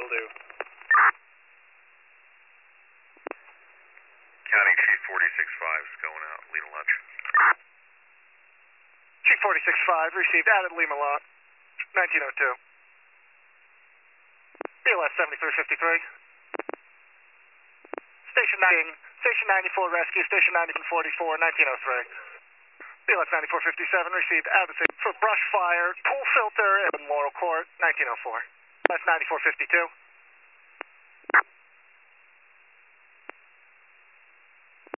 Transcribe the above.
will do. County Chief 46-5 is going out, Lima Lunch. Chief 46-5, received out at Lima Lot, 1902. BLS 7353. Station 94 rescue, Station 9144, 1903. BLS 9457, received out of the city for brush fire, pool filter, in Laurel Court, 1904. That's 9452.